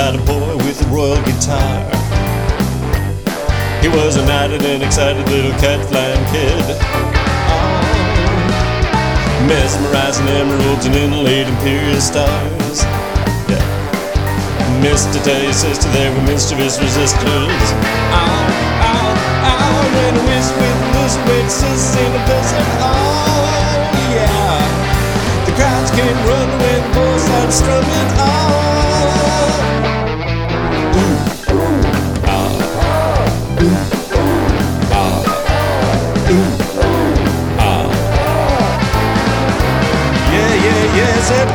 about a boy with a royal guitar. He was a knighted and excited little cat-flying kid, mesmerizing emeralds and inlaid imperial stars. Yeah. Mr. Tell your sister they were mischievous resistors. When a wish with loose with sis in a blizzard. Oh yeah. The crowds came running when the boy started strumming. Yeah, said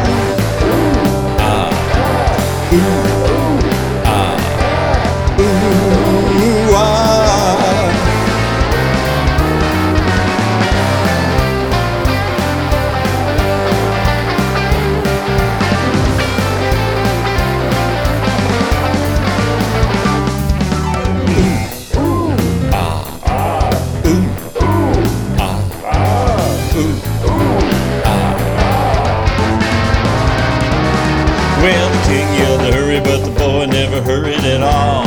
Well, the king yelled to hurry, but the boy never hurried at all.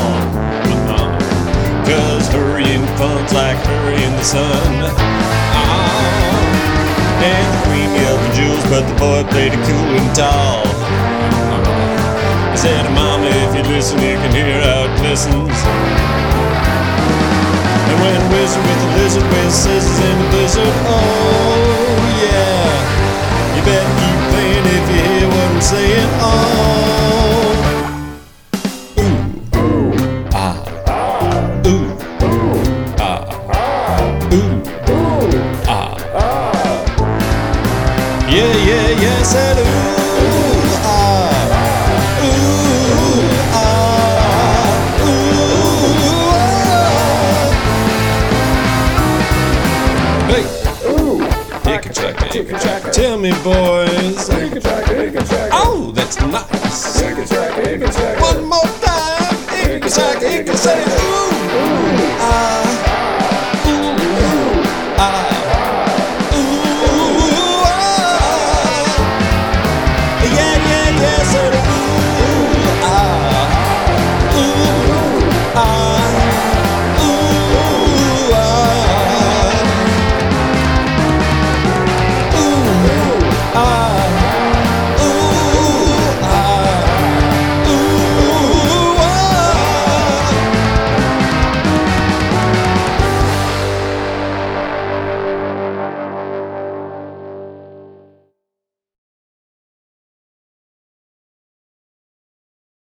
Cause hurrying fun's like hurrying the sun. And the queen yelled for jewels, but the boy played it cool and tall. He said, Mama, if you listen, you can hear how it glistens. And when a wizard with a lizard wears scissors in the blizzard, oh yeah, you better keep playing if you hear what I'm saying. Yeah, said Hick-a-chaka. Tell me, boys. Oh, that's nice. One more time. Hick-a-chaka, say ooh.